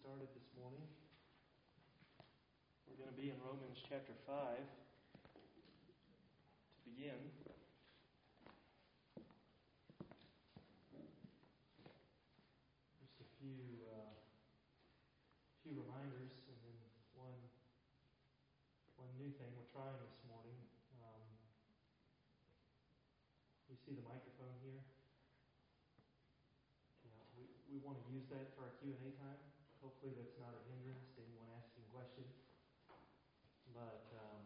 started this morning. We're going to be in Romans chapter 5 to begin. Just a few reminders, and then one new thing we're trying this morning. You see the microphone here? We want to use that for our Q&A time. Hopefully that's not a hindrance to anyone asking questions. But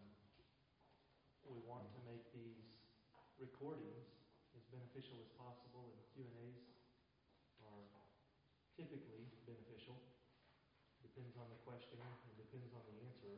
we want to make these recordings as beneficial as possible, and Q&As are typically beneficial. Depends on the questioner and depends on the answerer.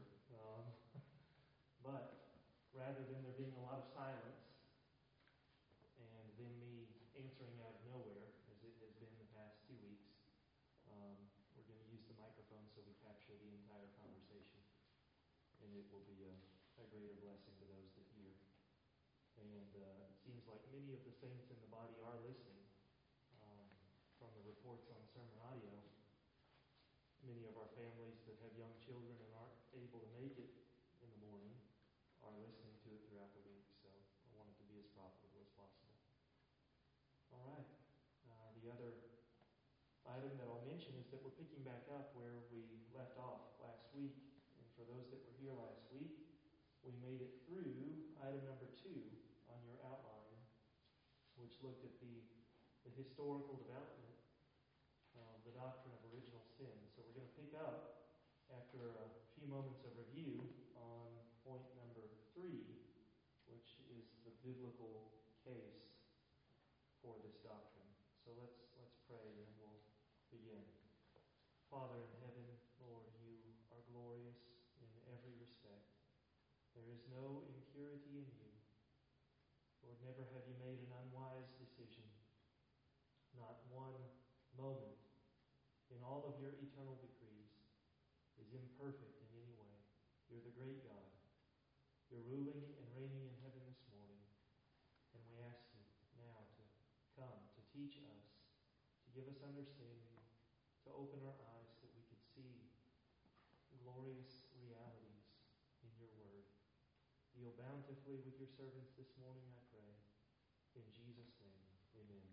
But rather than there being a lot of silence and then me answering out of nowhere, as it has been the past 2 weeks, we're going to use the microphone so we capture the entire conversation. And it will be a greater blessing to those that hear. And it seems like many of the saints in the body are listening. From the reports on sermon audio, many of our families that have young children and aren't able to make it in the morning are listening to it throughout the week. So I want it to be as profitable as possible. All right. The other item that I'll mention is that we're picking back up where we left off last week. And for those that were here last week, we made it through item number 2 on your outline, which looked at the historical development of the doctrine of original sin. So we're going to pick up after a few moments of review on point number 3, which is the biblical case for this doctrine. So let's pray and we'll begin. Father in heaven, Lord, you are glorious in every respect. There is no impurity in you. Lord, never have you made an unwise decision. Not one moment in all of your eternal decrees is imperfect in any way. You're the great God. You're ruling and reigning in heaven this morning. And we ask you now to come, to teach us, to give us understanding, to open our eyes that we could see glorious realities in your word. Deal bountifully with your servants this morning, I pray. In Jesus' name, amen.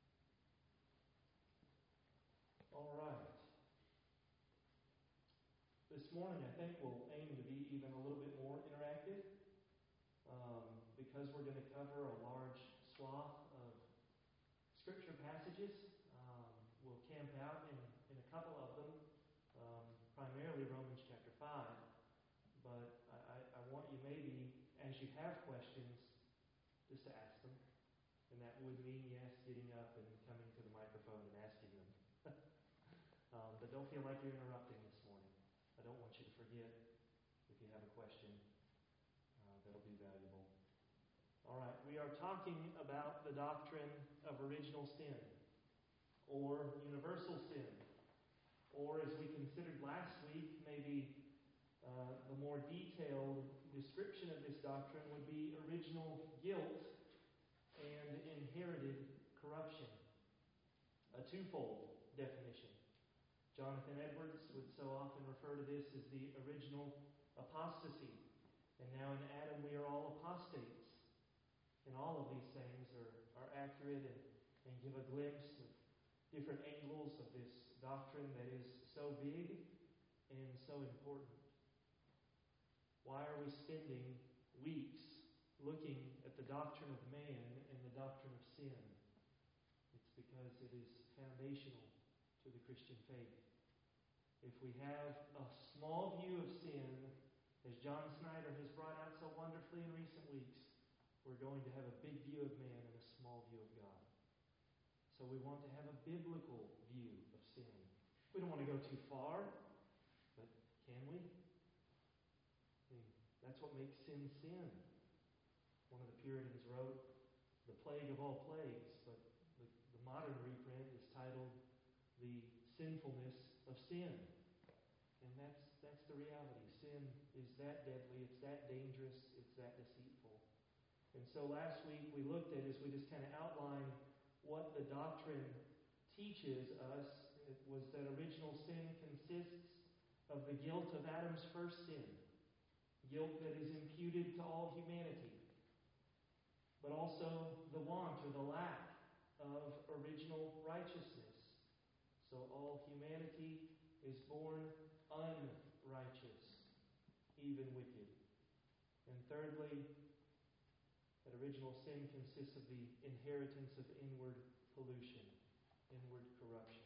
All right. This morning, I think we'll aim to be even a little bit more interactive because we're going to cover a large swath of Scripture passages. We'll camp out in a couple of them, primarily Romans chapter 5. But I want you maybe, as you have questions, just to ask them. And that would mean, yes, getting up and coming to the microphone and asking them. But don't feel like you're interrupting this morning. I don't want you to forget if you have a question. That'll be valuable. All right, we are talking about the doctrine of original sin, or universal sin, or as we considered last week, maybe the more detailed description of this doctrine would be original guilt and inherited corruption. A twofold definition. Jonathan Edwards would so often refer to this as the original apostasy. And now in Adam we are all apostates. And all of these things are accurate and give a glimpse of different angles of this doctrine that is so big and so important. Why are we spending weeks looking at the doctrine of man and the doctrine of sin? It's because it is foundational to the Christian faith. If we have a small view of sin, as John Snyder has brought out so wonderfully in recent weeks, we're going to have a big view of man and a small view of God. So we want to have a biblical view of sin. We don't want to go too far, but can we? That's what makes sin sin. One of the Puritans wrote, "The plague of all plagues," but the modern reprint is titled, "The Sinfulness of Sin." And that's the reality. Sin is that deadly, it's that dangerous, it's that deceitful. And so last week we looked at, as we just kind of outlined what the doctrine teaches us, was that original sin consists of the guilt of Adam's first sin, guilt that is imputed to all humanity, but also the want or the lack of original righteousness. So all humanity is born unrighteous, even wicked. And thirdly, that original sin consists of the inheritance of inward pollution, inward corruption.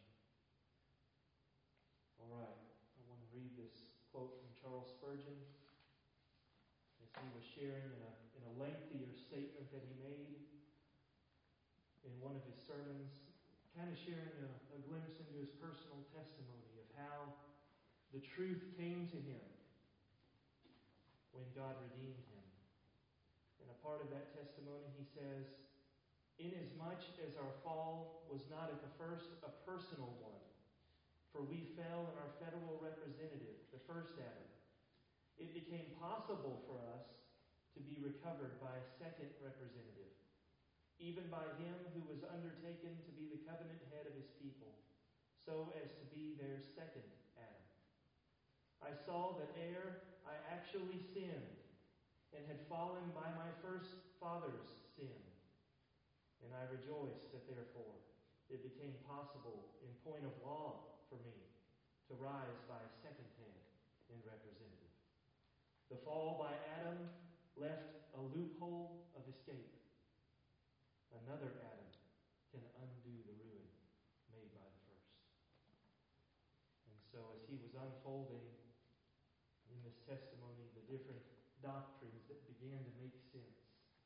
All right, I want to read this quote from Charles Spurgeon as he was sharing in a lengthier statement that he made in one of his sermons, kind of sharing a glimpse into his personal testimony of how the truth came to him when God redeemed him. And a part of that testimony, he says, "Inasmuch as our fall was not at the first a personal one, for we fell in our federal representative, the first Adam, it became possible for us to be recovered by a second representative, even by him who was undertaken to be the covenant head of his people, so as to be their second Adam. I saw that ere I actually sinned, and had fallen by my first father's sin, and I rejoiced that therefore it became possible in point of law for me to rise by a second head and representative. The fall by Adam left a loophole of escape. Another Adam can undo the ruin made by the first." And so as he was unfolding in this testimony the different doctrines that began to make sense,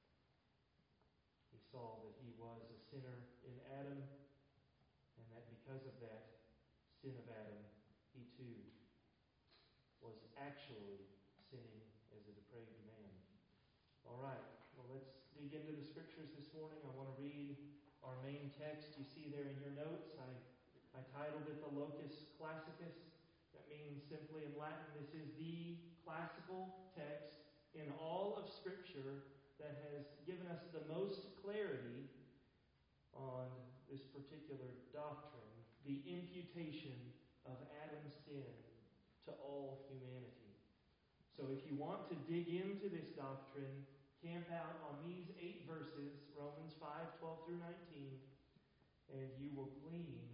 he saw that he was a sinner in Adam, and that because of that sin of Adam, he too was actually sinning as a depraved man. All right, well, let's dig into the Scriptures this morning. I want to read our main text. You see there in your notes, I titled it the Locus Classicus. That means simply in Latin, this is the classical text in all of Scripture that has given us the most clarity on this particular doctrine, the imputation of Adam's sin to all humanity. So if you want to dig into this doctrine, camp out on these 8 verses, Romans 5:12 through 19, and you will glean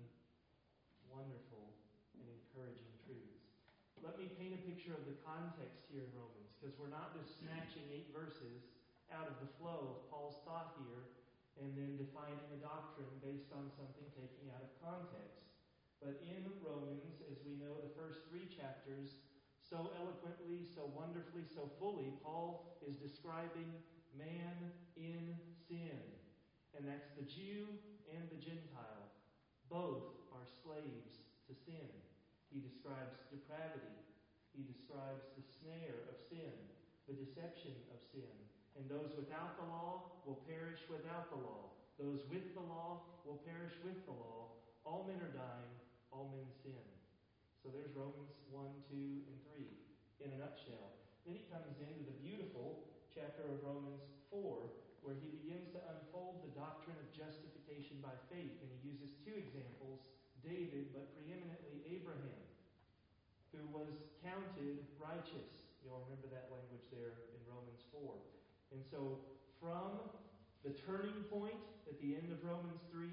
wonderful and encouraging truths. Let me paint a picture of the context here in Romans, because we're not just snatching 8 verses out of the flow of Paul's thought here and then defining a doctrine based on something taken out of context. But in Romans, as we know, the first 3 chapters, so eloquently, so wonderfully, so fully, Paul is describing man in sin. And that's the Jew and the Gentile. Both are slaves to sin. He describes depravity. He describes the snare of sin, the deception of sin. And those without the law will perish without the law. Those with the law will perish with the law. All men are dying. All men sin. So there's Romans 1, 2, and 3 in a nutshell. Then he comes into the beautiful chapter of Romans 4, where he begins to unfold the doctrine of justification by faith. And he uses 2 examples, David, but preeminently Abraham, who was counted righteous. You'll remember that language there in Romans 4. And so from the turning point at the end of Romans 3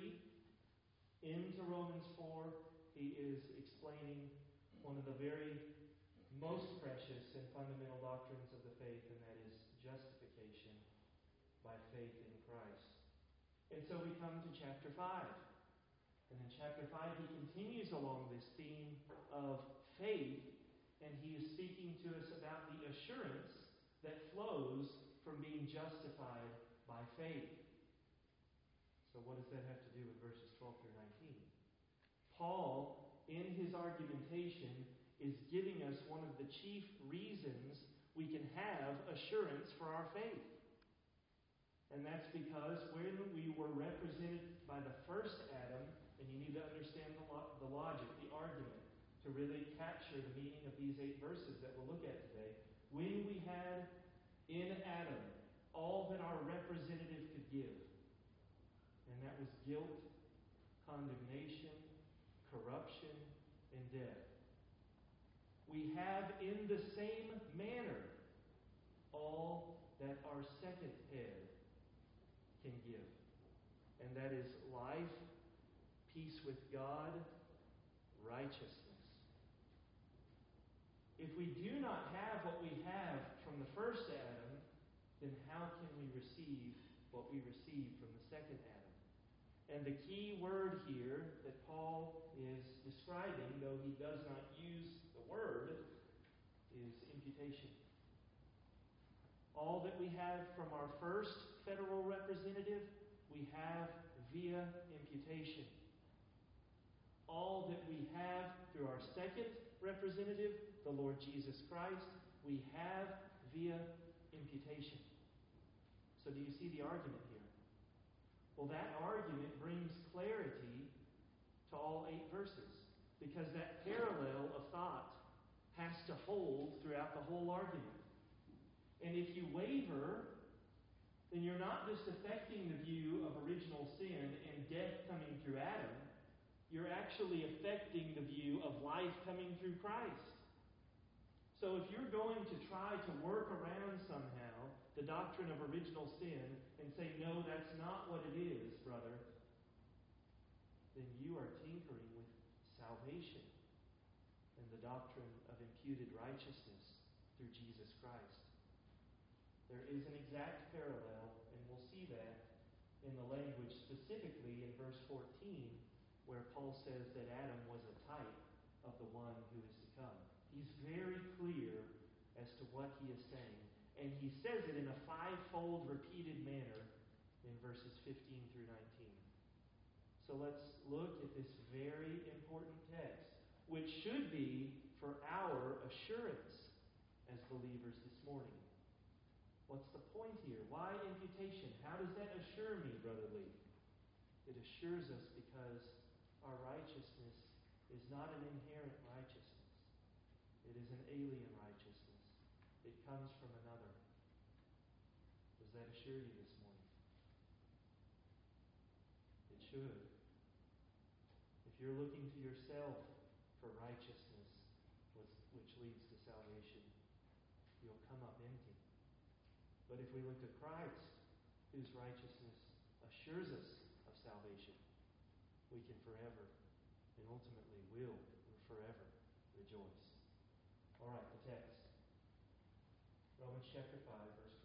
into Romans 4, he is explaining one of the very most precious and fundamental doctrines of the faith, and that is justification by faith in Christ. And so we come to chapter 5. And in chapter 5, he continues along this theme of faith, and he is speaking to us about the assurance that flows from being justified by faith. So what does that have to do with verses 12 through 19? Paul, in his argumentation, is giving us one of the chief reasons we can have assurance for our faith. And that's because when we were represented by the first Adam, and you need to understand the logic, the argument, to really capture the meaning of these 8 verses that we'll look at today. When we had in Adam all that our representative could give, and that was guilt, condemnation, corruption, and death. We have in the same manner all that our second head can give. And that is life, peace with God, righteousness. If we do not have what we have from the first Adam, then how can we receive what we received from the second Adam? And the key word here that Paul is describing, though he does not use the word, is imputation. All that we have from our first federal representative, we have via imputation. All that we have through our second representative, the Lord Jesus Christ, we have via imputation. So do you see the argument here? Well, that argument brings clarity to all 8 verses, because that parallel of thought has to hold throughout the whole argument. And if you waver, then you're not just affecting the view of original sin and death coming through Adam, you're actually affecting the view of life coming through Christ. So if you're going to try to work around somehow the doctrine of original sin and say, no, that's not what it is, brother, then you are tinkering with salvation and the doctrine of imputed righteousness through Jesus Christ. There is an exact parallel, and we'll see that in the language specifically in verse 14, where Paul says that Adam was a type of the one who is to come. He's very clear as to what he is saying. And he says it in a 5-fold repeated manner in verses 15 through 19. So let's look at this very important text, which should be for our assurance as believers this morning. What's the point here? Why imputation? How does that assure me, Brother Lee? It assures us because our righteousness is not an inherent righteousness. It is an alien righteousness. It comes from another. Does that assure you this morning? It should. If you're looking to yourself for righteousness, which leads to salvation, you'll come up empty. But if we look to Christ, whose righteousness assures us of salvation, we can forever and ultimately will forever rejoice. All right, the text. Romans chapter 5, verse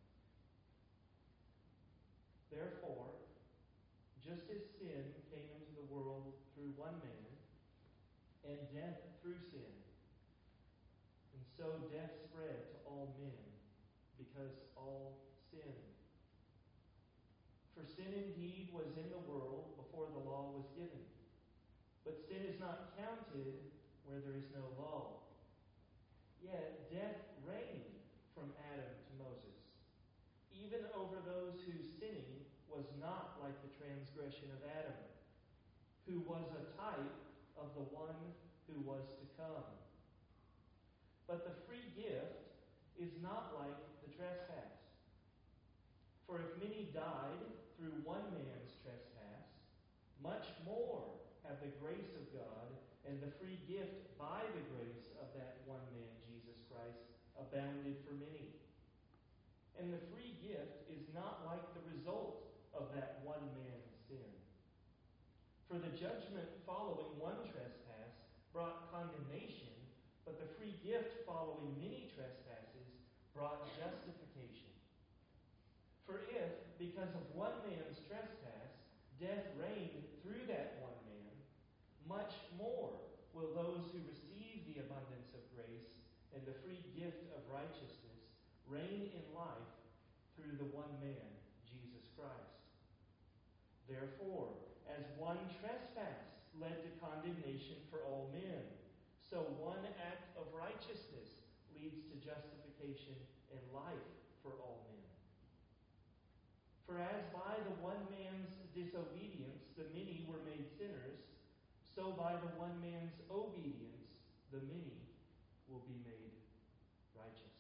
12. Therefore, just as sin came into the world through one man, and death through sin, and so death spread to all men, because all sinned. For sin indeed was in the world before the law was given. But sin is not counted where there is no law. Yet death reigned from Adam to Moses, even over those whose sinning was not like the transgression of Adam, who was a type of the one who was to come. But the free gift is not like the trespass. For if many died through one man's trespass, much more have the grace of God and the free gift by the grace of that one man, Jesus Christ, abounded for many. And the free gift is not like the result of that one man's sin. For the judgment following one trespass brought condemnation, but the free gift following many trespasses brought justification. For if, because of one man's trespass, death reigned through that one man, much more will those who receive the abundance of grace and the free gift of righteousness reign in life through the one man, Jesus Christ. Therefore, as one trespass led to condemnation for all men, so one act of righteousness leads to justification and life for all men. For as by the one man's disobedience the many were made sinners, so by the one man's obedience the many will be made righteous.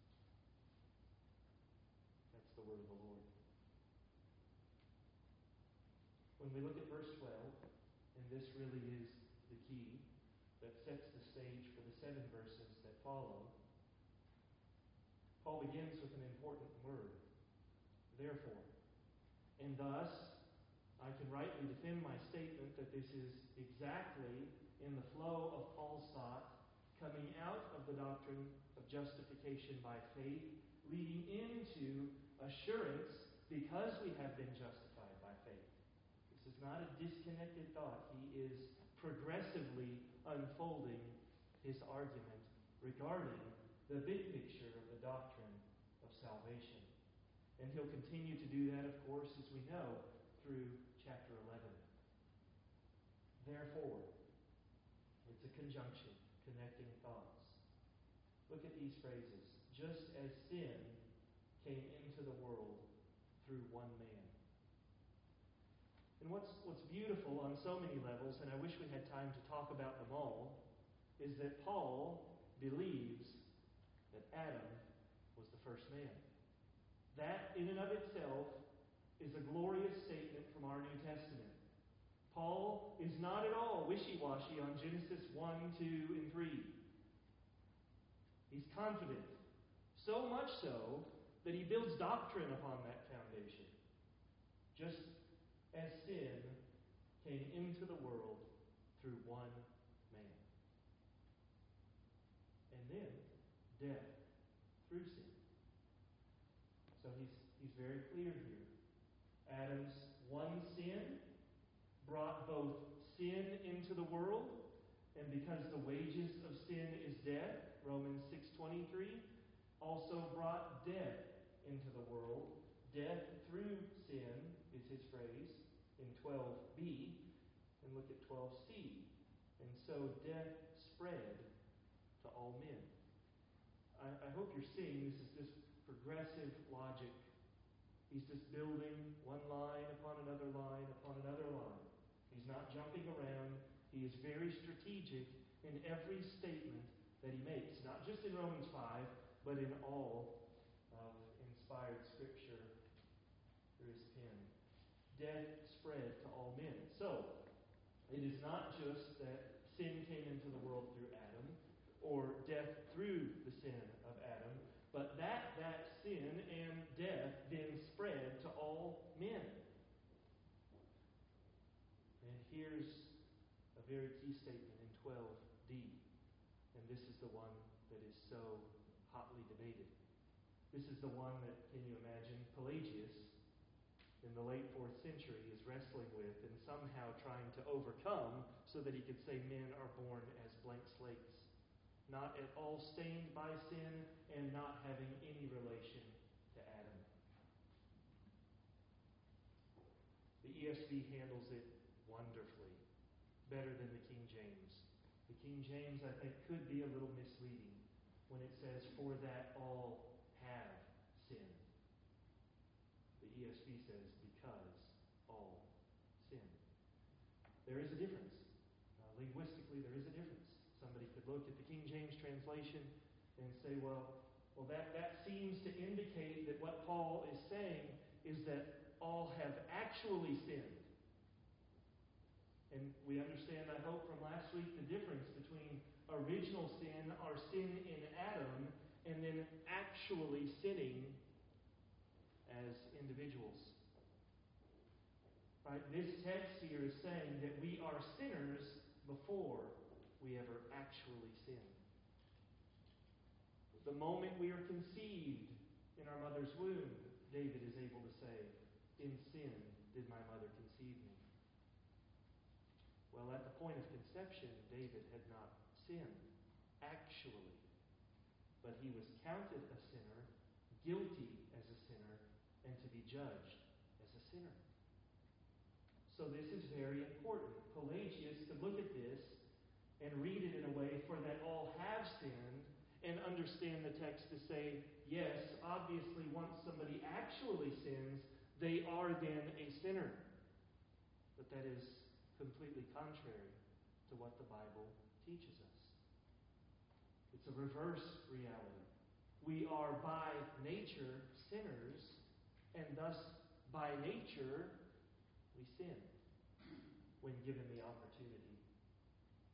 That's the word of the Lord. When we look at verse 12, and this really is the key that sets the stage for the 7 verses that follow. Paul begins with an important word, therefore. And thus, I can rightly defend my statement that this is exactly in the flow of Paul's thought, coming out of the doctrine of justification by faith, leading into assurance because we have been justified by faith. This is not a disconnected thought. He is progressively unfolding his argument regarding the big picture of the doctrine of salvation. And he'll continue to do that, of course, as we know, through chapter 11. Therefore, it's a conjunction, connecting thoughts. Look at these phrases. Just as sin came into the world through one man. And what's beautiful on so many levels, and I wish we had time to talk about them all, is that Paul believes that Adam was the first man. That, in and of itself, is a glorious statement from our New Testament. Paul is not at all wishy-washy on Genesis 1, 2, and 3. He's confident. So much so that he builds doctrine upon that foundation. Just as sin came into the world through one man. And then death through sin. So he's very clear here. Adam's one sin brought both sin into the world, and because the wages of sin is death, Romans 6:23, also brought death into the world. Death through sin is his phrase in 12b, and look at 12c. And so death spread to all men. I hope you're seeing this is just progressive logic. He's just building one line upon another line upon another line. He's not jumping around. He is very strategic in every statement that he makes, not just in Romans 5, but in all of inspired Scripture through his pen. Death spread to all men. So, it is not just that sin came into the world through Adam, or death through the sin of Adam, but that sin and death then spread to all men. And here's a very key statement in 12d. And this is the one that is so hotly debated. This is the one that, can you imagine, Pelagius in the late 4th century is wrestling with and somehow trying to overcome so that he could say men are born as blank slates, not at all stained by sin and not having any relation to Adam. The ESV handles it wonderfully, better than the King James. The King James, I think, could be a little misleading when it says, for that all have sinned. The ESV says, because all sin. There is a difference. Linguistically, there is a difference. Somebody could look at the King James translation and say, well, that seems to indicate that what Paul is saying is that all have actually sinned. And we understand, I hope, from last week the difference between original sin, our sin in Adam, and then actually sinning as individuals. Right? This text here is saying that we are sinners before we ever actually sin. The moment we are conceived in our mother's womb, David is able to say, in sin did my mother conceive me. Well, at the point of conception, David had not sinned, actually. But he was counted a sinner, guilty as a sinner, and to be judged as a sinner. So this is very important. Pelagius could look at this and read it in a way for that all have sinned, and understand the text to say, yes, obviously once somebody actually sins, they are then a sinner. But that is completely contrary to what the Bible teaches us. It's a reverse reality. We are by nature sinners, and thus by nature we sin when given the opportunity.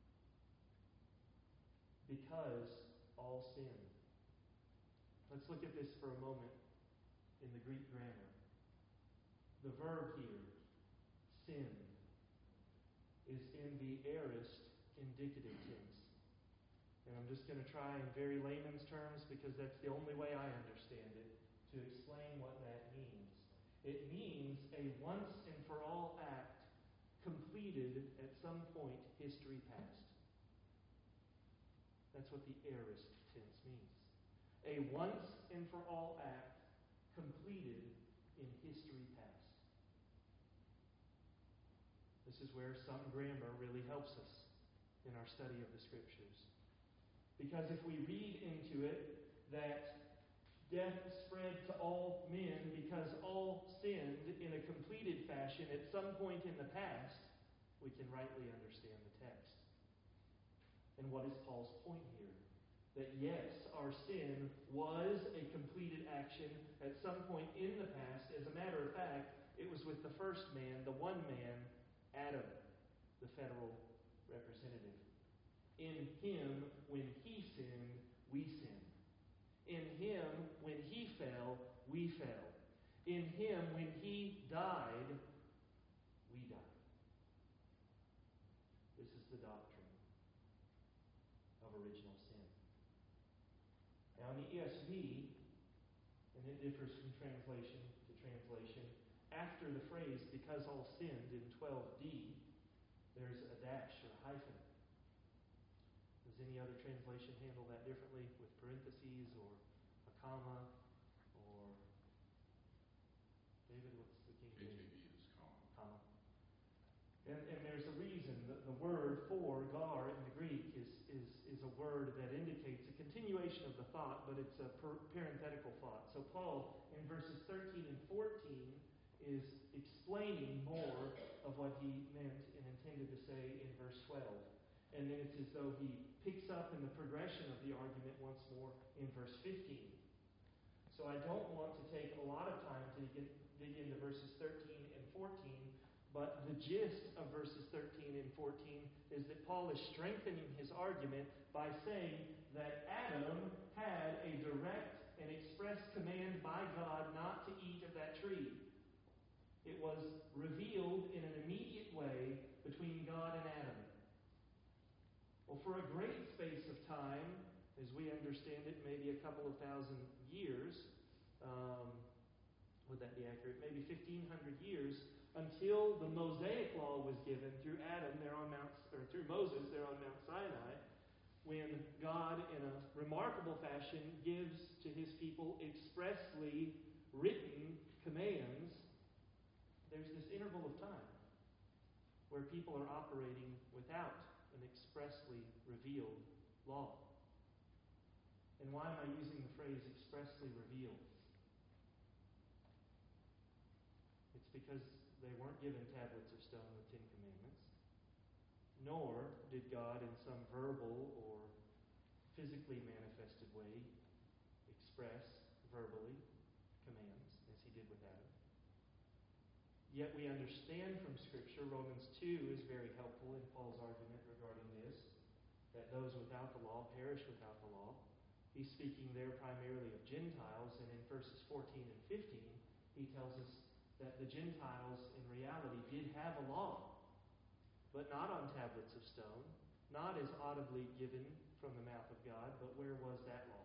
because all sinned. Let's look at this for a moment in the Greek grammar. The verb here, sinned, is in the aorist indicative tense. And I'm just going to try in very layman's terms, because that's the only way I understand it, to explain what that means. It means a once and for all act completed at some point history past. That's what the aorist tense means. A once and for all act completed in history past. This is where some grammar really helps us in our study of the Scriptures. Because if we read into it that death spread to all men because all sinned in a completed fashion at some point in the past, we can rightly understand the text. And what is Paul's point here? That yes, our sin was a completed action at some point in the past. As a matter of fact, it was with the first man, the one man, Adam, the federal representative. In him, when he sinned, we sinned. In him, when he fell, we fell. In him, when he died, we died. This is the doctrine of original sin. Now in the ESV, and it differs from translation to translation, after the phrase, because all sinned, in 12d, there's a dash or hyphen. Does any other translation handle that differently, with parentheses or a comma? Or David, what's the King James? KJV is comma. And there's a reason. The word for, gar, in the Greek is a word that indicates a continuation of the thought, but it's a parenthetical thought. So Paul, in verses 13 and 14, is explaining more of what he meant and intended to say in verse 12. And then it's as though he picks up in the progression of the argument once more in verse 15. So I don't want to take a lot of time to dig into verses 13 and 14, but the gist of verses 13 and 14 is that Paul is strengthening his argument by saying that Adam had a direct and express command by God not to eat of that tree. It was revealed in an immediate way between God and Adam. Well, for a great space of time, as we understand it, maybe a couple of thousand years, would that be accurate? Maybe 1,500 years, until the Mosaic law was given through Adam there on through Moses there on Mount Sinai, when God, in a remarkable fashion, gives to his people expressly written commands. There's this interval of time where people are operating without an expressly revealed law. And why am I using the phrase expressly revealed? It's because they weren't given tablets of stone with 10 commandments, nor did God in some verbal or physically manifested way express verbally commands as he did with Adam. Yet we understand from Scripture, Romans 2 is very helpful in Paul's argument regarding this, that those without the law perish without the law. He's speaking there primarily of Gentiles, and in verses 14 and 15, he tells us that the Gentiles in reality did have a law, but not on tablets of stone, not as audibly given from the mouth of God, but where was that law?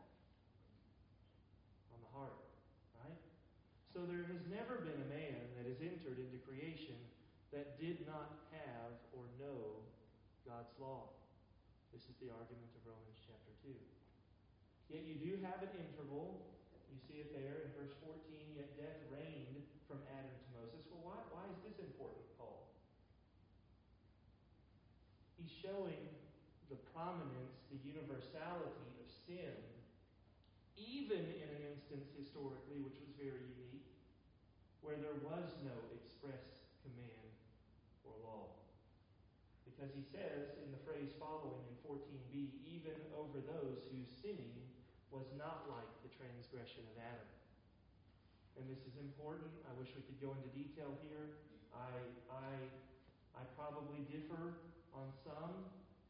On the heart, right? So there has never been a man that has entered into creation that did not have or know God's law. This is the argument of Romans chapter 2. Yet you do have an interval. You see it there in verse 14, yet death reigned from Adam to Moses. Well, why is this important, Paul? He's showing the prominence, the universality of sin, even in an instance historically, which was very unique, where there was no express command or law. Because he says in the phrase following in 14b, even over those whose sinning was not like the transgression of Adam. And this is important. I wish we could go into detail here. I probably differ on some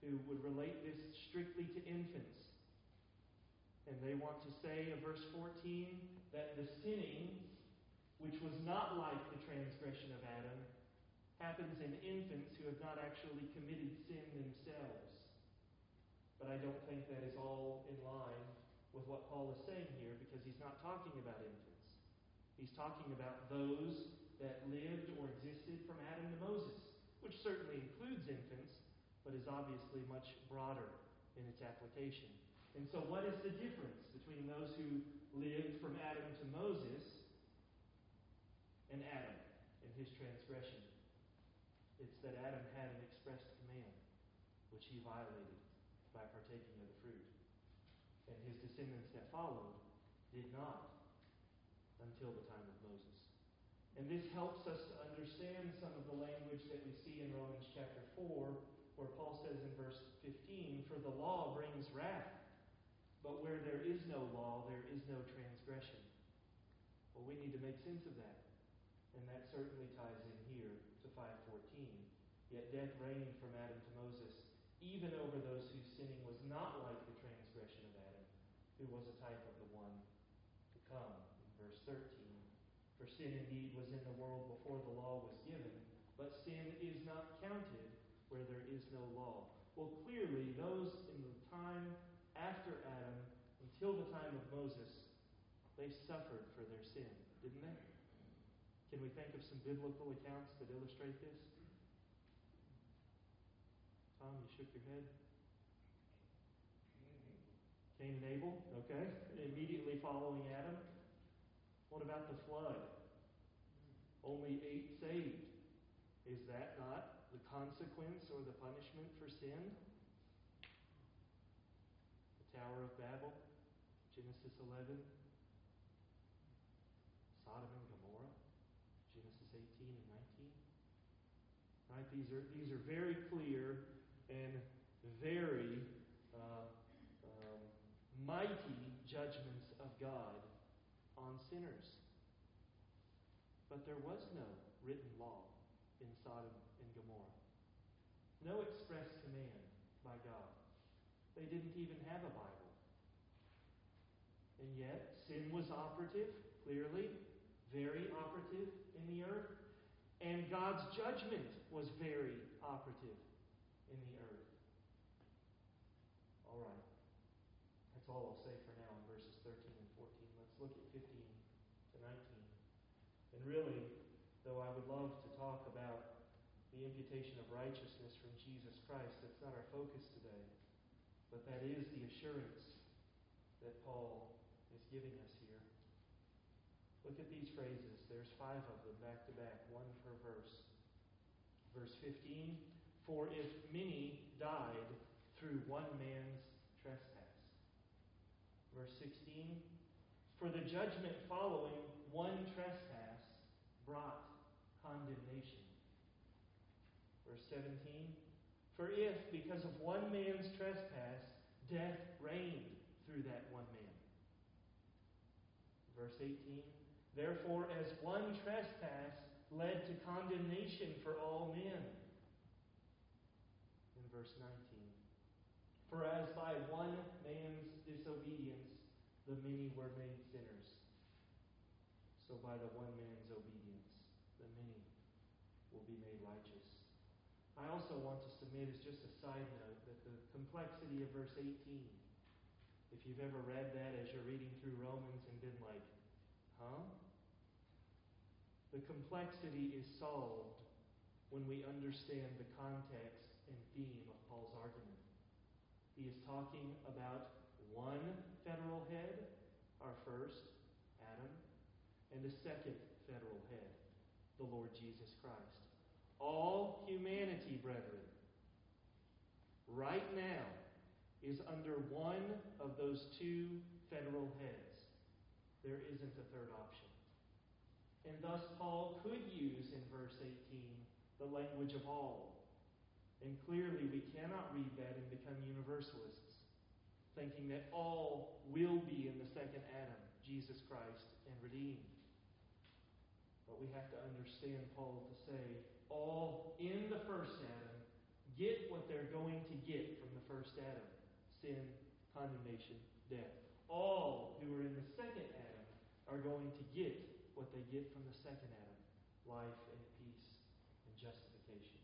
who would relate this strictly to infants. And they want to say in verse 14 that the sinning, which was not like the transgression of Adam, happens in infants who have not actually committed sin themselves. But I don't think that is all in line with what Paul is saying here, because he's not talking about infants. He's talking about those that lived or existed from Adam to Moses, which certainly includes infants, but is obviously much broader in its application. And so what is the difference between those who lived from Adam to Moses and Adam and his transgression? It's that Adam had an expressed command, which he violated by partaking of the fruit. And his descendants that followed did not until the time of Moses. And this helps us to understand some of the language that we see in Romans chapter 4, where Paul says in verse 15, "For the law brings wrath, but where there is no law, there is no transgression." Well, we need to make sense of that. And that certainly ties in here to 5:14. "Yet death reigned from Adam to Moses, even over those whose sinning was not like the transgression of Adam, who was a type of the one to come." In verse 13, "For sin indeed was in the world before the law was given, but sin is not counted where there is no law." Well, clearly, those in the time after Adam, until the time of Moses, they suffered for their sin, didn't they? Can we think of some biblical accounts that illustrate this? Tom, you shook your head. Cain and Abel, okay. Immediately following Adam. What about the flood? Only 8 saved. Is that not the consequence or the punishment for sin? The Tower of Babel, Genesis 11. Sodom and Gomorrah, Genesis 18 and 19. Right? These are very clear and very mighty judgments of God on sinners. But there was no written law in Sodom and Gomorrah. No express command by God. They didn't even have a Bible. And yet, sin was operative, clearly, very operative in the earth. And God's judgment was very operative in the earth. All right. That's all I'll say for now in verses 13 and 14. Let's look at 15 to 19. And really, though I would love to talk about the imputation of righteousness from Jesus Christ, that's not our focus today. But that is the assurance that Paul is giving us here. Look at these phrases. There's 5 of them back to back, one per verse. Verse 15, "For if many died through one man's trespass." Verse 16, "For the judgment following one trespass brought condemnation." Verse 17, "For if, because of one man's trespass, death reigned through that one man." Verse 18, "Therefore, as one trespass led to condemnation for all men." In verse 19, "For as by one man's disobedience the many were made sinners, so by the one man's obedience the many will be made righteous." I also want to submit as just a side note that the complexity of verse 18, if you've ever read that as you're reading through Romans and been like, huh? The complexity is solved when we understand the context and theme of Paul's argument. He is talking about one federal head, our first, Adam, and a second federal head, the Lord Jesus Christ. All humanity, brethren, right now is under one of those 2 federal heads. There isn't a third option. And thus Paul could use in verse 18 the language of all. And clearly we cannot read that and become universalists, thinking that all will be in the second Adam, Jesus Christ, and redeemed. But we have to understand Paul to say, all in the first Adam get what they're going to get from the first Adam: sin, condemnation, death. All who are in the second Adam are going to get what they get from the second Adam: life and peace and justification.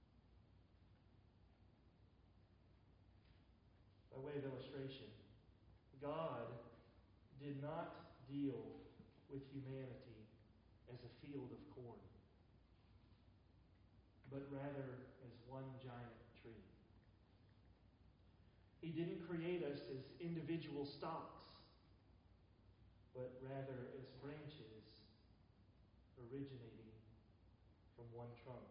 By way of illustration, God did not deal with humanity as a field of corn, but rather as one giant tree. He didn't create us as individual stalks, but rather as branches originating from one trunk.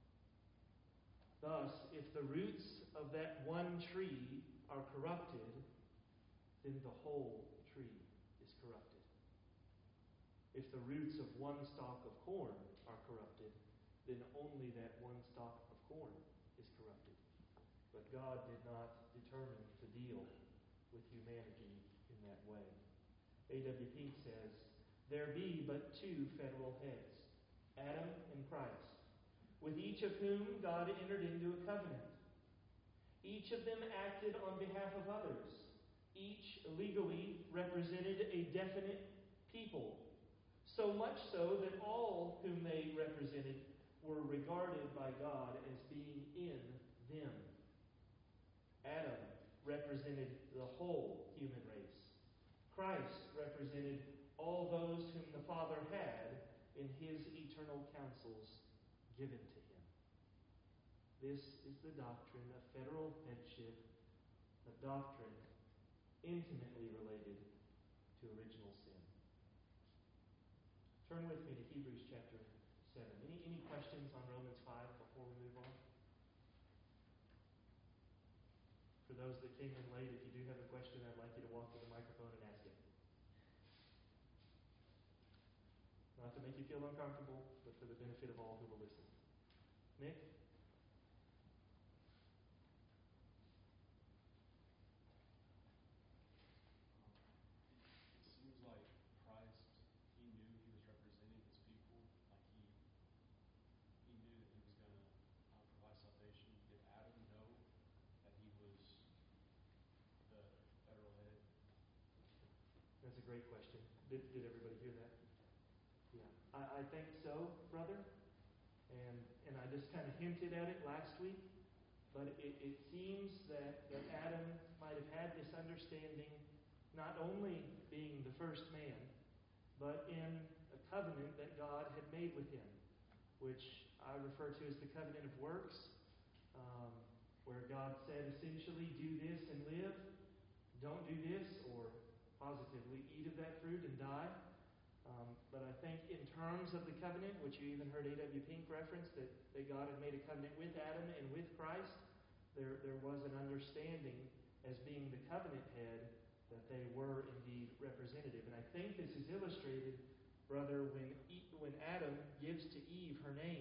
Thus, if the roots of that one tree are corrupted, then the whole tree is corrupted. If the roots of one stalk of corn are corrupted, then only that one stalk of corn is corrupted. But God did not determine to deal with humanity in that way. A.W. Pink says, "There be but two federal heads, Adam and Christ, with each of whom God entered into a covenant. Each of them acted on behalf of others. Each legally represented a definite people, so much so that all whom they represented were regarded by God as being in them. Adam represented the whole human race. Christ represented all those whom the Father had in His eternal counsels given to Him." This is the doctrine of federal headship, a doctrine intimately related to original sin. Turn with me to Hebrews chapter 7. Any questions on Romans 5 before we move on? For those that came in late, if you do have a question, I'd like you to walk to the microphone and ask it. Not to make you feel uncomfortable, but for the benefit of all who will listen. Nick? It seems like Christ, He knew He was representing His people. He knew that He was going to provide salvation. Did Adam know that he was the federal head? That's a great question. Did everybody hear that? Yeah. I think so, brother. And I just kind of hinted at it last week. But it seems that Adam might have had this understanding, not only being the first man, but in a covenant that God had made with him, which I refer to as the covenant of works, where God said essentially, do this and live, don't do this, or positively eat of that fruit and die. But I think in terms of the covenant, which you even heard A.W. Pink reference, that God had made a covenant with Adam and with Christ, there was an understanding as being the covenant head that they were indeed representative. And I think this is illustrated, brother, when Adam gives to Eve her name.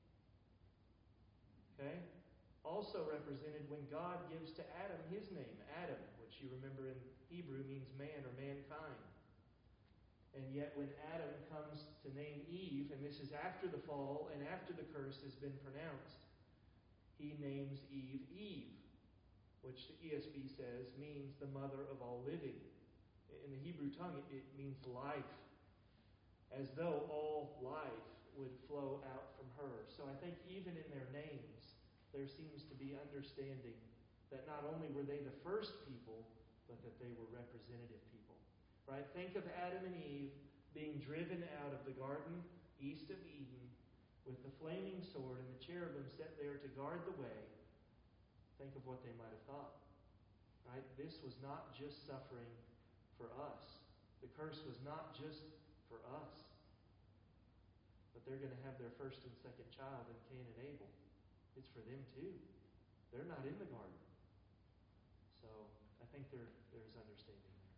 Okay? Also represented when God gives to Adam his name, Adam, which you remember in Hebrew means man or mankind. And yet when Adam comes to name Eve, and this is after the fall and after the curse has been pronounced, he names Eve Eve, which the ESV says means the mother of all living. In the Hebrew tongue, it means life, as though all life would flow out from her. So I think even in their names, there seems to be understanding that not only were they the first people, but that they were representative people. Right? Think of Adam and Eve being driven out of the garden east of Eden with the flaming sword and the cherubim set there to guard the way. Think of what they might have thought. Right? This was not just suffering for us. The curse was not just for us. But they're going to have their first and second child in Cain and Abel. It's for them too. They're not in the garden. So I think there's understanding.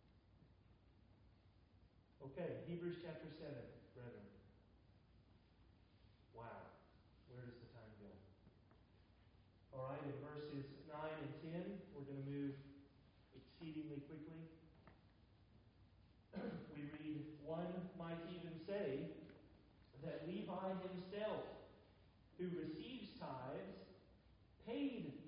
Okay, Hebrews chapter 7, brethren. Wow, where does the time go? All right, in verses 9 and 10, we're going to move exceedingly quickly. We read, "One might even say that Levi himself, who receives tithes, paid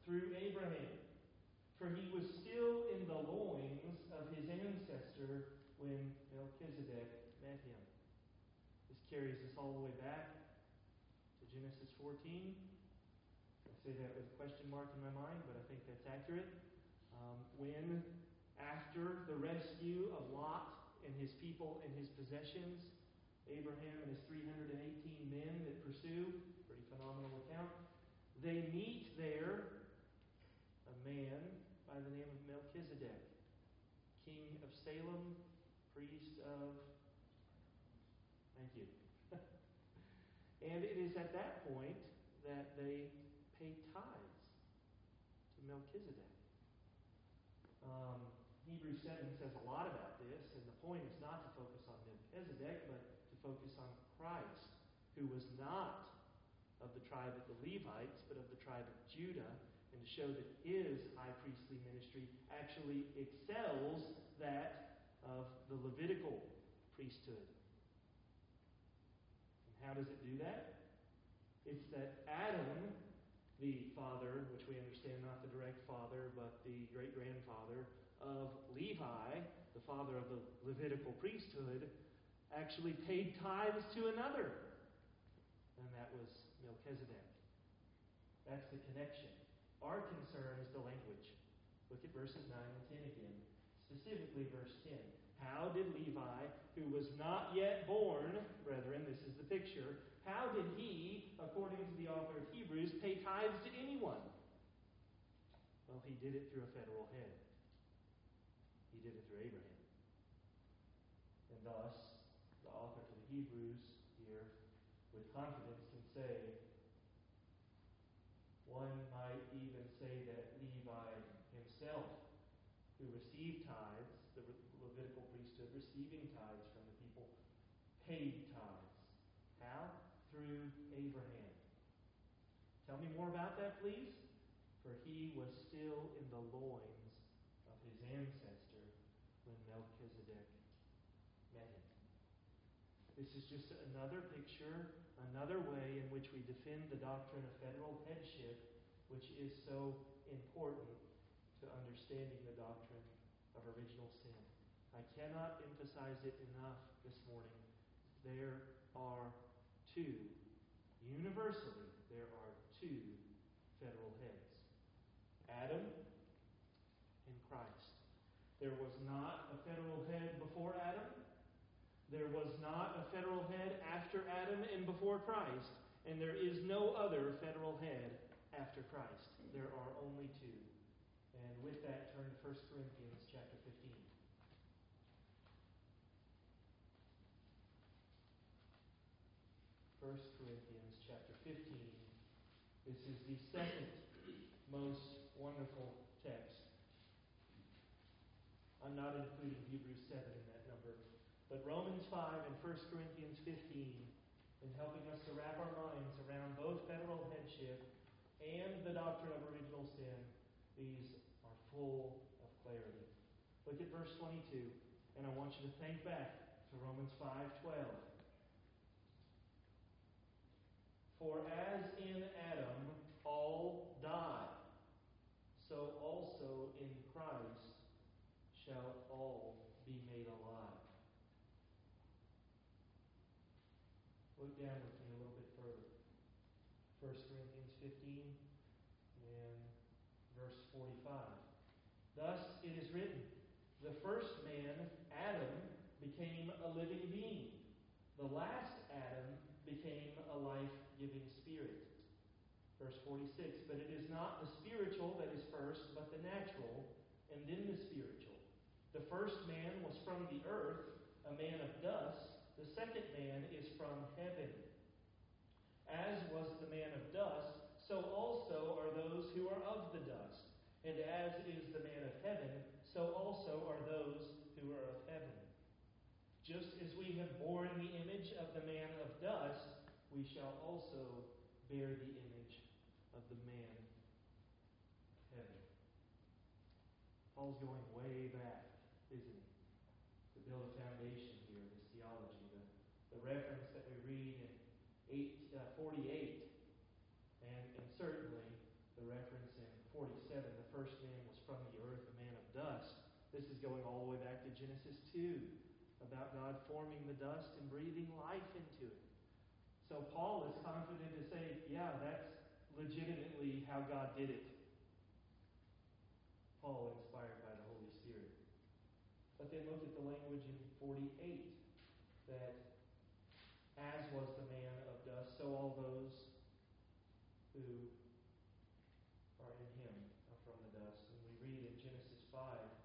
through Abraham. For he was still in the loins of his ancestor when Melchizedek met him. This carries us all the way back to Genesis 14. I say that with a question mark in my mind, but I think that's accurate. When, after the rescue of Lot and his people and his possessions, Abraham and his 318 men that pursue, pretty phenomenal account, they meet there a man by the name of Melchizedek, king of Salem, priest of... Thank you. And it is at that point that they pay tithes to Melchizedek. Hebrews 7 says a lot about this, and the point is not to focus on Melchizedek, but to focus on Christ, who was not of the tribe of the Levites, but of the tribe of Judah, and to show that his high priestly ministry actually excels that of the Levitical priesthood. And how does it do that? It's that Adam, the father, which we understand not the direct father, but the great-grandfather of Levi, the father of the Levitical priesthood, actually paid tithes to another. And that was Melchizedek. That's the connection. Our concern is the language. Look at verses 9 and 10 again. Specifically verse 10. How did Levi, who was not yet born, brethren, this is the picture, how did he, according to the author of Hebrews, pay tithes to anyone? Well, he did it through a federal head. He did it through Abraham. And thus, the author to the Hebrews here, with confidence, can say, one might even say that Levi himself, who received tithes, the Levitical priesthood receiving tithes from the people, paid tithes. How? Through Abraham. Tell me more about that, please. For he was still in the loins of his ancestor when Melchizedek met him. This is just another picture, another way in which we defend the doctrine of federal headship, which is so important to understanding the doctrine of original sin. I cannot emphasize it enough this morning. There are two, universally, there are two federal heads. Adam and Christ. There was not a federal head before Adam. There was not a federal head after Adam and before Christ. And there is no other federal head after Christ. There are only two. And with that, turn to 1 Corinthians chapter 15. 1 Corinthians chapter 15. This is the second most wonderful text. I'm not including Hebrews 7 in that number. But Romans 5 and 1 Corinthians 15, in helping us to wrap our minds around both federal headship and the doctrine of original sin, these are full of clarity. Look at verse 22, and I want you to think back to Romans 5:12. For as in Adam all die, so also in Christ shall all be made alive. Look down with me a little bit further. 1 Corinthians 15 and verse 45. Thus it is written, the first man, Adam, became a living being. The last Adam became a life-giving spirit. Verse 46, but it is not the spiritual that is first, but the natural, and then the spiritual. The first man was from the earth, a man of dust. The second man is from heaven. As was the man of dust, so also are those who are of the dust. And as is the man of heaven, so also are those who are of heaven. Just as we have borne the image of the man of dust, we shall also bear the image of the man of heaven. Paul's going way back, isn't he, to build a foundation here in this theology. The reference that we read in 48, and certainly the reference in 47, the first man was from the earth, a man of dust. This is going all the way back to Genesis 2, about God forming the dust and breathing life into it. So Paul is confident to say, yeah, that's legitimately how God did it. Paul, inspired by the Holy Spirit. But then look at the language in 48, that as was the man of dust, so all those who are in him are from the dust. And we read in Genesis 5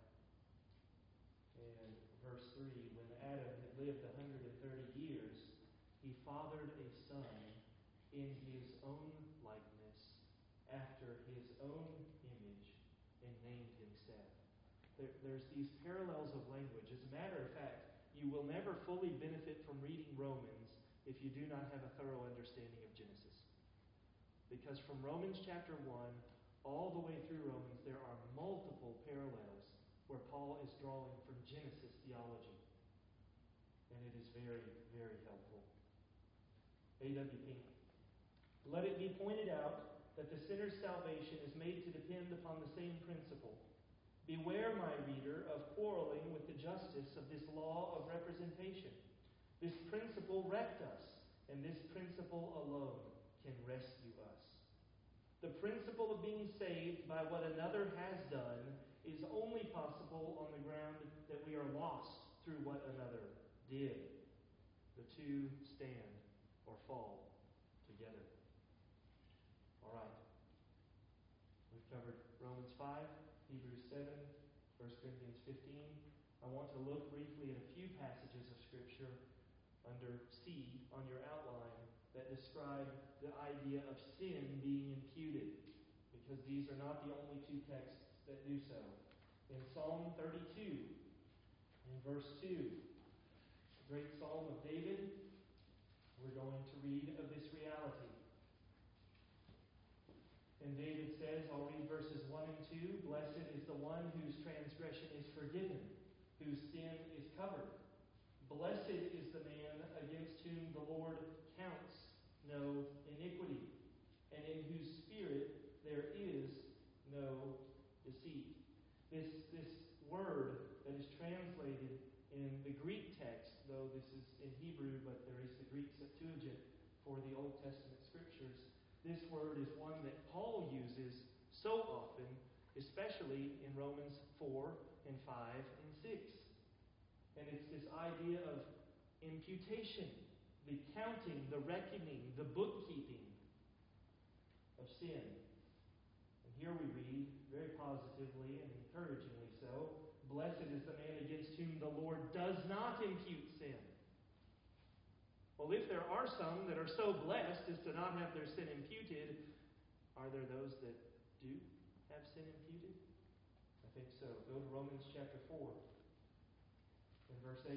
and verse 3, when Adam had lived 130 years, he fathered a son in his own likeness, after his own image, and named him Seth. There's these parallels of language. As a matter of fact, you will never fully benefit from reading Romans if you do not have a thorough understanding of Genesis. Because from Romans chapter 1 all the way through Romans, there are multiple parallels where Paul is drawing from Genesis theology. And it is very, very helpful. A.W. Pink. Let it be pointed out that the sinner's salvation is made to depend upon the same principle. Beware, my reader, of quarreling with the justice of this law of representation. This principle wrecked us, and this principle alone can rescue us. The principle of being saved by what another has done is only possible on the ground that we are lost through what another did. The two stand or fall together. All right. We've covered Romans 5, Hebrews 7, 1 Corinthians 15. I want to look briefly at a few passages of Scripture under C on your outline that describe the idea of sin being imputed, because these are not the only two texts that do so. In Psalm 32, in verse 2, the great psalm of David, we're going to read of this reality. And David says, I'll read verses 1 and 2, Blessed is the one whose transgression is forgiven, whose sin is covered. Blessed is the man against whom the Lord counts no iniquity, and in whose spirit there is no deceit. This word that is translated in the Greek text, though this is in Hebrew, but there is the Greek Septuagint for the Old Testament Scriptures. This word is one that Paul uses so often, especially in Romans 4 and 5 and 6. And it's this idea of imputation, the counting, the reckoning, the bookkeeping of sin. And here we read, very positively and encouragingly so, Blessed is the man against whom the Lord does not impute sin. Well, if there are some that are so blessed as to not have their sin imputed, are there those that do have sin imputed? I think so. Go to Romans chapter 4 and verse 8.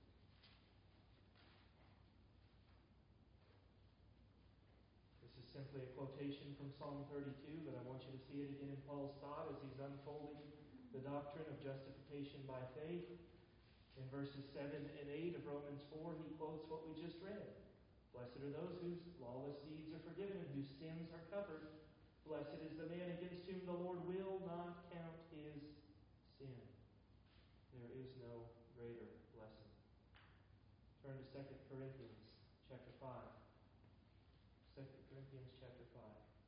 This is simply a quotation from Psalm 32, but I want you to see it again in Paul's thought as he's unfolding the doctrine of justification by faith. In verses 7 and 8 of Romans 4, he quotes what we just read. Blessed are those whose lawless deeds are forgiven, and whose sins are covered. Blessed is the man against whom the Lord will not count his sin. There is no greater blessing. Turn to 2 Corinthians chapter 5. 2 Corinthians chapter 5.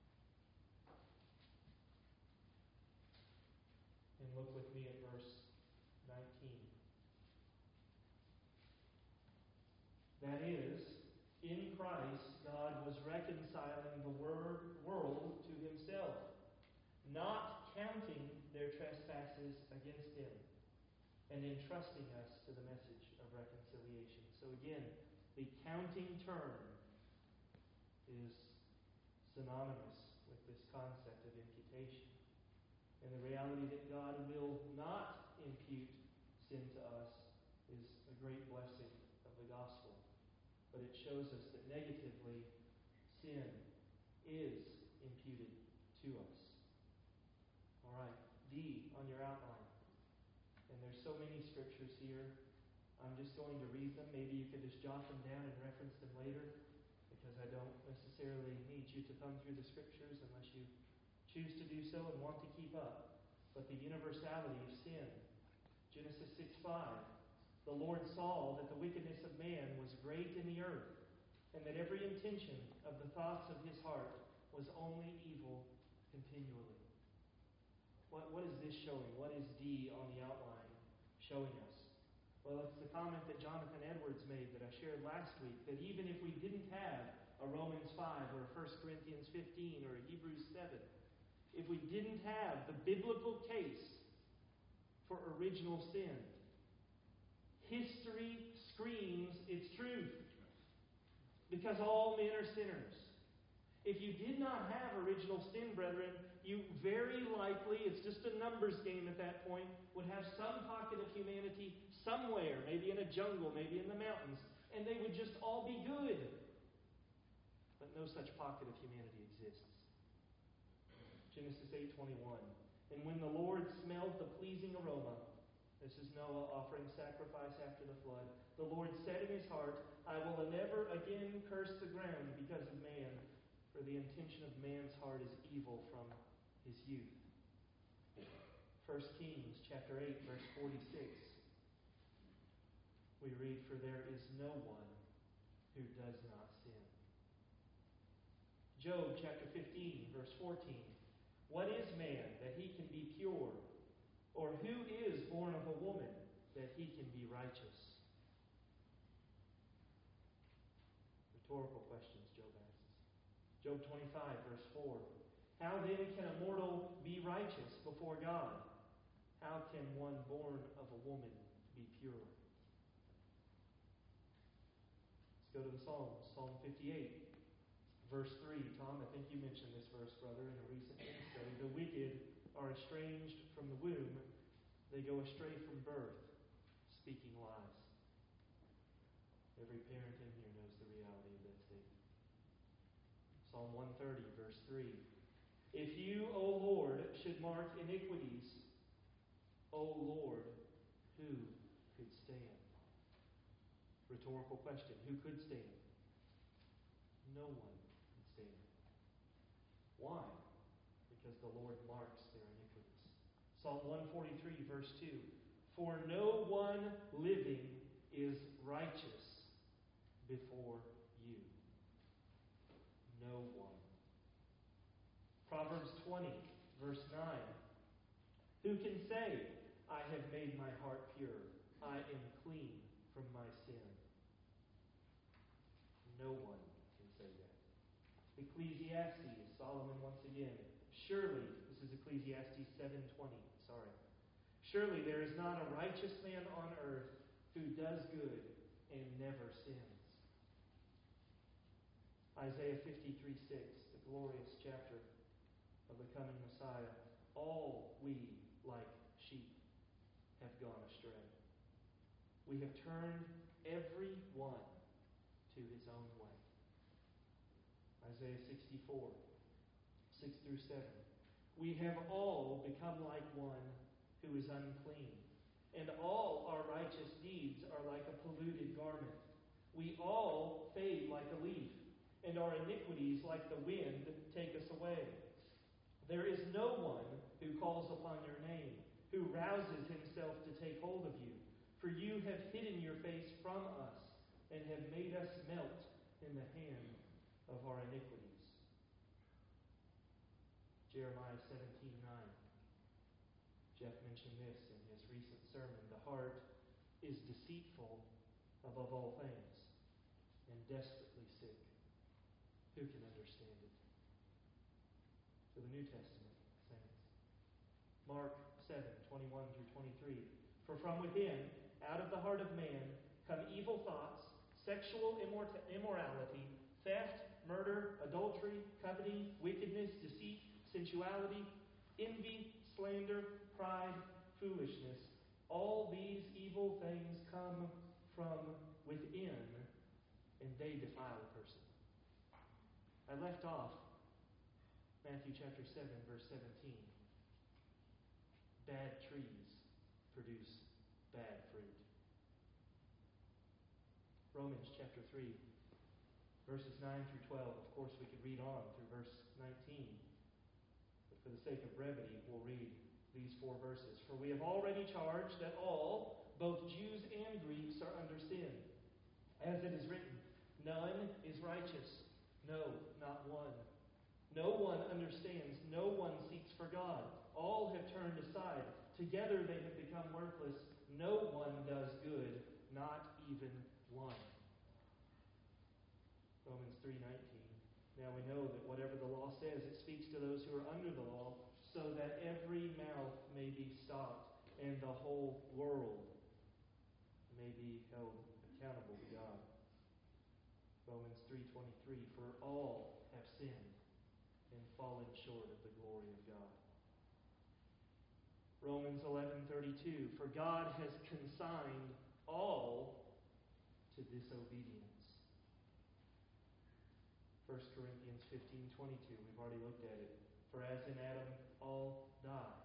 And look with me at verse 19. That is, in Christ, God was reconciling the world to himself, not counting their trespasses against him, and entrusting us to the message of reconciliation. So again, the counting term is synonymous with this concept of imputation. And the reality that God will not impute sin to us is a great blessing of the gospel. But it shows us that negatively, sin is imputed to us. All right, D on your outline. And there's so many scriptures here. I'm just going to read them. Maybe you could just jot them down and reference them later, because I don't necessarily need you to thumb through the scriptures unless you choose to do so and want to keep up, but the universality of sin. Genesis 6:5. The Lord saw that the wickedness of man was great in the earth, and that every intention of the thoughts of his heart was only evil continually. What is this showing? What is D on the outline showing us? Well, it's the comment that Jonathan Edwards made that I shared last week, that even if we didn't have a Romans 5 or a 1 Corinthians 15 or a Hebrews 7, if we didn't have the biblical case for original sin, history screams its truth. Because all men are sinners. If you did not have original sin, brethren, you very likely, it's just a numbers game at that point, would have some pocket of humanity somewhere, maybe in a jungle, maybe in the mountains, and they would just all be good. But no such pocket of humanity exists. Genesis 8:21. And when the Lord smelled the pleasing aroma, this is Noah offering sacrifice after the flood, the Lord said in his heart, I will never again curse the ground because of man, for the intention of man's heart is evil from his youth. 1 Kings chapter 8, verse 46. We read, for there is no one who does not sin. Job chapter 15, verse 14. What is man that he can be pure? Or who is born of a woman that he can be righteous? Rhetorical questions Job asks. Job 25, verse 4. How then can a mortal be righteous before God? How can one born of a woman be pure? Let's go to the Psalms. Psalm 58, verse 3. Tom, I think you mentioned this verse, brother, in a recent study. The wicked are estranged from the womb. They go astray from birth, speaking lies. Every parent in here knows the reality of that statement. Psalm 130, verse 3. If you, O Lord, should mark iniquities, O Lord, who could stand? Rhetorical question. Who could stand? No one can stand. Why? Because the Lord marks their iniquities. Psalm 143, verse 2. For no one living is righteous before you. No one. Proverbs 20, verse 9. Who can say, I have made my heart pure. I am clean from my sin. No one can say that. Ecclesiastes, Solomon once again. Surely, this is Ecclesiastes 7:20, sorry. Surely there is not a righteous man on earth who does good and never sins. Isaiah 53:6, the glorious chapter of the coming Messiah. All we, like sheep, have gone astray. We have turned every one to his own way. Isaiah 64, 6 through 7. We have all become like one who is unclean, and all our righteous deeds are like a polluted garment. We all fade like a leaf, and our iniquities, like the wind, take us away. There is no one who calls upon your name, who rouses himself to take hold of you. For you have hidden your face from us, and have made us melt in the hand of our iniquities. Jeremiah 17:9. Jeff mentioned this in his recent sermon. The heart is deceitful above all things and desperately sick. Who can understand it? To the New Testament saints. Mark 7:21 through 23. For from within, out of the heart of man, come evil thoughts, sexual immorality, theft, murder, adultery, coveting, wickedness, deceit, sensuality, envy, slander, pride, foolishness. All these evil things come from within, and they defile a person. I left off Matthew chapter 7, verse 17. Bad trees produce bad fruit. Romans chapter 3, verses 9 through 12. Of course, we could read on through verse 19. But for for the sake of brevity, we'll read these 4 verses. For we have already charged that all, both Jews and Greeks, are under sin. As it is written, none is righteous, no, not one. No one understands, no one seeks for God. All have turned aside. Together they have become worthless. No one does good, not even one. Romans 3:19. Now we know that whatever the law says, it speaks to those who are under the law, so that every mouth may be stopped, and the whole world may be held accountable to God. Romans 3:23. For all have sinned and fallen short of the glory of God. Romans 11:32. For God has consigned all to disobedience. 1 Corinthians 15:22. We've already looked at it. For as in Adam all die.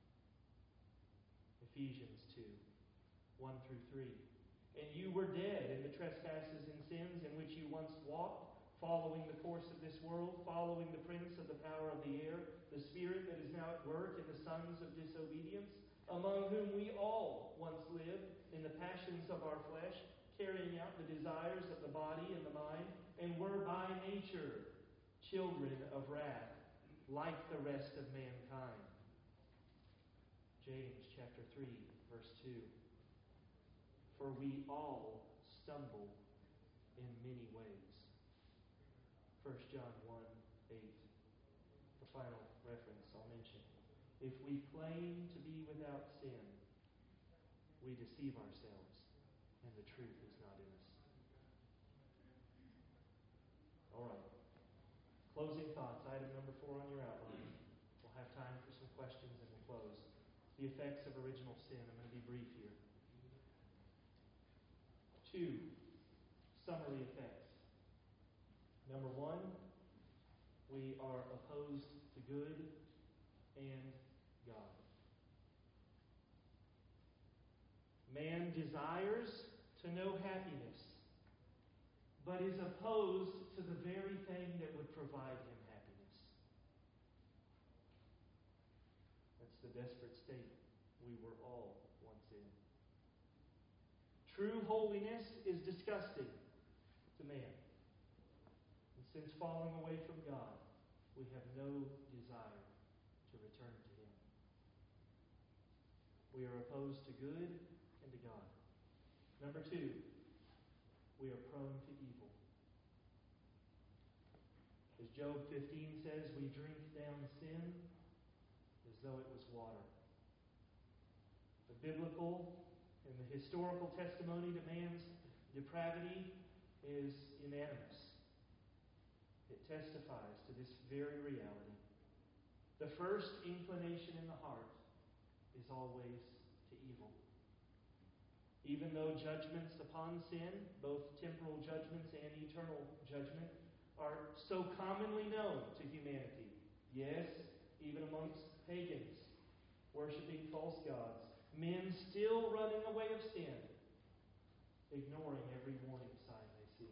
Ephesians 2:1-3. And you were dead in the trespasses and sins in which you once walked, following the course of this world, following the prince of the power of the air, the spirit that is now at work in the sons of disobedience, among whom we all once lived in the passions of our flesh, carrying out the desires of the body and the mind, and were by nature children of wrath, like the rest of mankind. James chapter 3, verse 2. For we all stumble in many ways. 1 John 1:8. The final reference I'll mention. If we claim to be without sin, we deceive ourselves, and the truth is not in us. All right. Closing thoughts. Item number 4 on your outline. We'll have time for some questions and we'll close. The effects of original sin. I'm going to be brief here. 2 summary effects. Number 1, we are opposed to good and God. Man desires to know happiness, but is opposed to the very thing that would provide him happiness. That's the desperate state we were all once in. True holiness is disgusting to man. And since falling away from God, we have no desire to return to Him. We are opposed to good and to God. Number 2, we are prone to evil. As Job 15 says, we drink down sin as though it was water. The biblical and the historical testimony to man's depravity is unanimous. It testifies to this very reality. The first inclination in the heart is always to evil. Even though judgments upon sin, both temporal judgments and eternal judgment, are so commonly known to humanity, yes, even amongst pagans, worshiping false gods, men still run in the way of sin, ignoring every warning sign they see.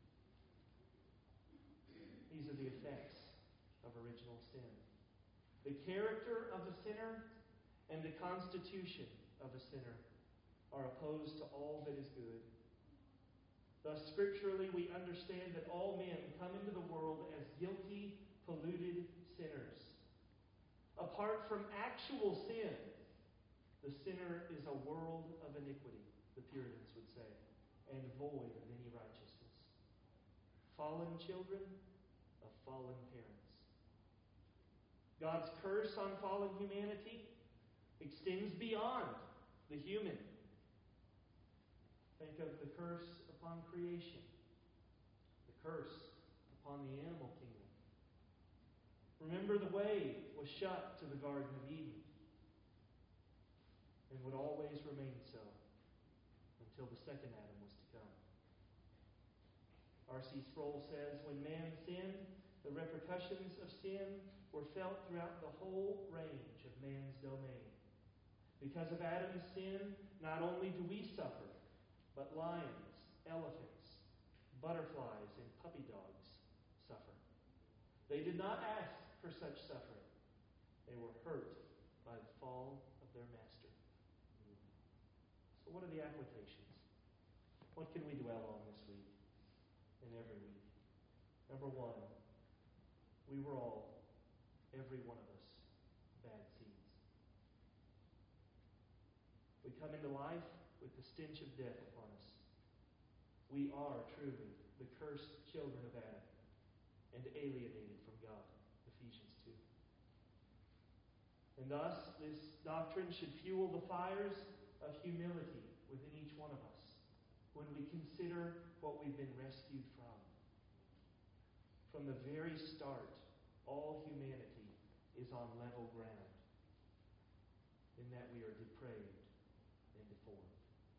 These are the effects of original sin. The character of the sinner and the constitution of a sinner are opposed to all that is good. Thus, scripturally, we understand that all men come into the world as guilty, polluted sinners. Apart from actual sin, the sinner is a world of iniquity, the Puritans would say, and void of any righteousness. Fallen children of fallen parents. God's curse on fallen humanity extends beyond the human. Think of the curse upon creation, the curse upon the animal kingdom. Remember, the way was shut to the Garden of Eden and would always remain so until the second Adam was to come. R.C. Sproul says, when man sinned, the repercussions of sin were felt throughout the whole range of man's domain. Because of Adam's sin, not only do we suffer, but lions, elephants, butterflies, and puppy dogs suffer. They did not ask for such suffering, They were hurt by the fall of their master. So what are the applications? What can we dwell on this week and every week? Number one, we were all, every one of us, bad seeds. We come into life with the stench of death upon us. We are truly the cursed children of Adam and alienated from God. Ephesians 2. And thus, this doctrine should fuel the fires of humility within each one of us when we consider what we've been rescued from. From the very start, all humanity is on level ground in that we are depraved and deformed.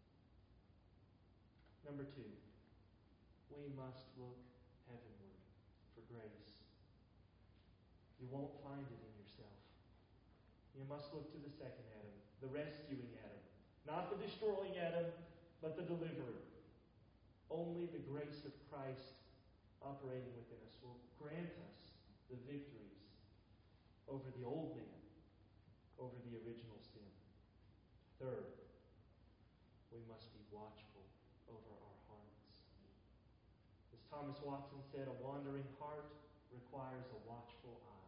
Number two, we must look heavenward for grace. You won't find it in yourself. You must look to the second Adam, the rescuing Adam. Not the destroying Adam, but the deliverer. Only the grace of Christ operating within us will grant us the victories over the old man, over the original sin. Third, we must be watchful over our hearts. As Thomas Watson said, a wandering heart requires a watchful eye.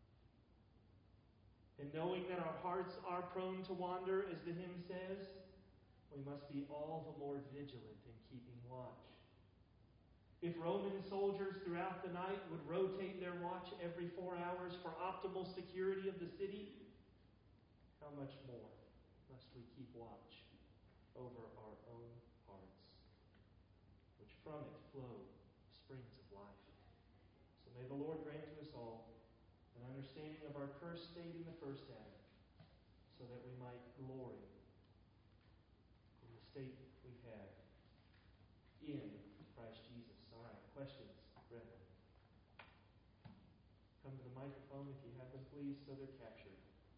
And knowing that our hearts are prone to wander, as the hymn says, we must be all the more vigilant in keeping watch. If Roman soldiers throughout the night would rotate their watch every 4 hours for optimal security of the city, how much more must we keep watch over our own hearts, which from it flow springs of life. So may the Lord grant to us all an understanding of our cursed state in the first Adam, so that we might glory in the state we have in Christ Jesus. All right, questions, brethren? Come to the microphone if you have them, please, so they're captured.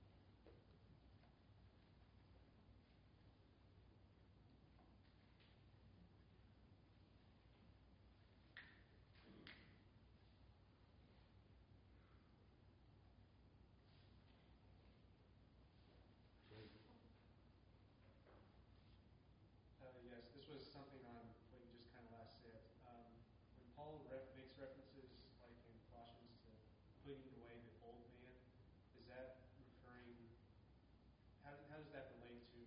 Yes, this was something on what you just kind of last said. When Paul makes references, like in Colossians, to putting away the old man, is that referring? How does that relate to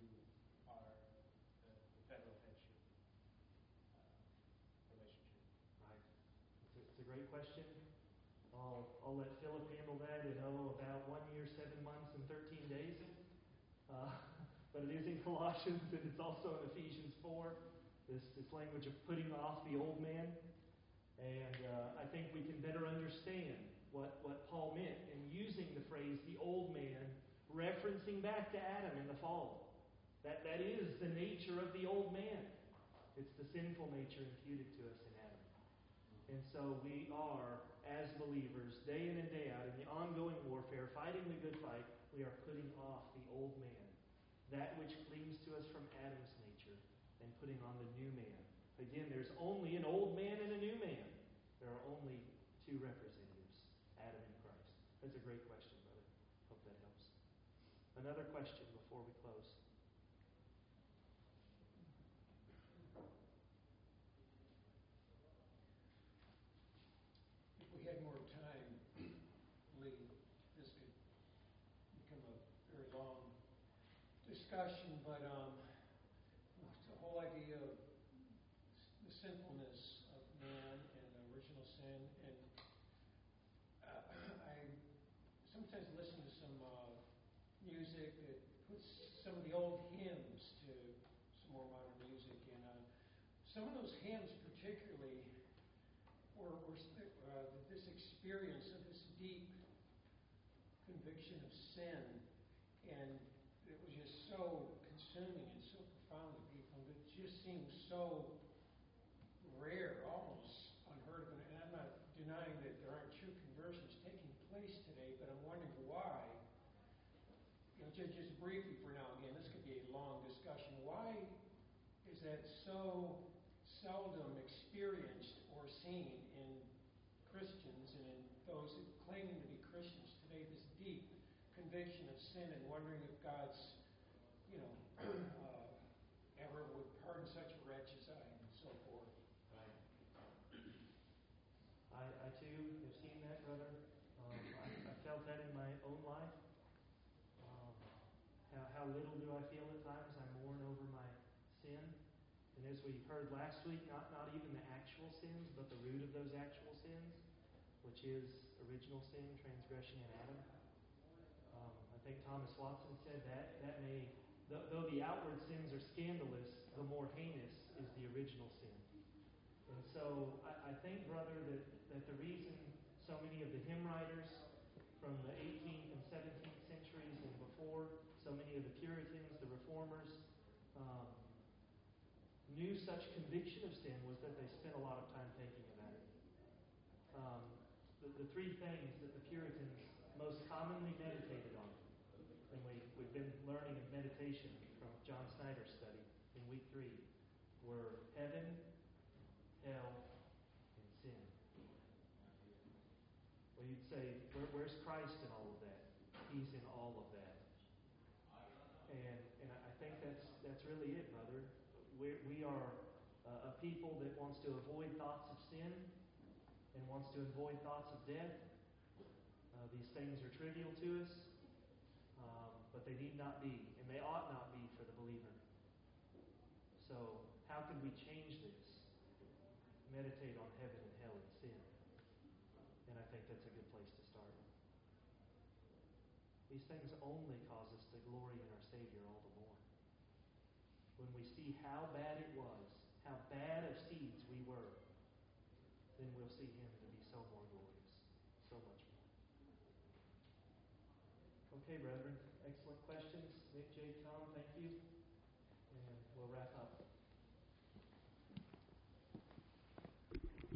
the federal headship relationship? Right. It's a great question. I'll let Philip handle that in about 1 year, 7 months, and 13 days. But it is in Colossians, and it's also in Ephesians 4, this language of putting off the old man. And I think we can better understand what Paul meant in using the phrase, the old man, referencing back to Adam in the fall. That is the nature of the old man. It's the sinful nature imputed to us in Adam. And so we are, as believers, day in and day out, in the ongoing warfare, fighting the good fight, we are putting off the old man, that which clings to us from Adam's nature, and putting on the new man. Again, there's only an old man and a new man. There are only two representatives, Adam and Christ. That's a great question, brother. Hope that helps. Another question before we close. If we had more time, Lee, this could become a very long discussion, but the whole idea of the sinfulness of man and the original sin, and I sometimes listen to some music that puts some of the old hymns to some more modern music, and some of those hymns particularly were this experience of this deep conviction of sin, and it was just so consuming and so profound to people. It just seems so rare, almost unheard of. And I'm not denying that there aren't true conversions taking place today, but I'm wondering why. Just briefly for now, again, this could be a long discussion. Why is that so seldom experienced or seen in Christians and in those claiming to be Christians today, this deep conviction of sin and wondering if God's, ever would pardon such a wretch as I am, and so forth. Right. I too have seen that, brother. I felt that in my own life. How little do I feel at times? I mourn over my sin. And as we heard last week, not even the actual sins, but the root of those actual sins, which is original sin, transgression in Adam. I think Thomas Watson said that may, though the outward sins are scandalous, the more heinous is the original sin. And so I think, brother, that the reason so many of the hymn writers from the 18th and 17th centuries and before, so many of the Puritans, the Reformers, knew such conviction of sin was that they spent a lot of time thinking about it. The three things that the Puritans most commonly meditated on, and we've been learning of meditation from John Snyder's study in week 3, were heaven, hell, and sin. Well, you'd say, where's Christ in all of that? He's in all of that. And I think that's really it, brother. We are a people that wants to avoid thoughts of sin and wants to avoid thoughts of death. These things are trivial to us, but they need not be, and they ought not be for the believer. So, how can we change this? Meditate on heaven and hell and sin. And I think that's a good place to start. These things only cause us to glory in our Savior all the more. When we see how bad it was, how bad of seeds we were, then we'll see Him to be so more glorious, so much more. Okay, brethren, excellent questions. Nick, Jay, Tom, thank you. And we'll wrap up.